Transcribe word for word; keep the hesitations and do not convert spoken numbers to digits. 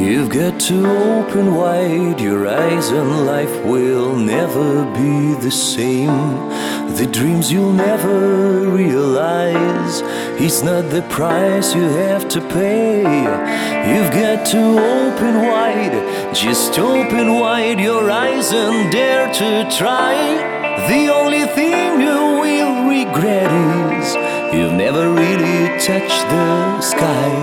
You've got to open wide your eyes, and life will never be the same. The dreams you'll never realize, it's not the price you have to pay. You've got to open wide, just open wide your eyes and dare to try. The only thing you will regret is you've never really touched the sky.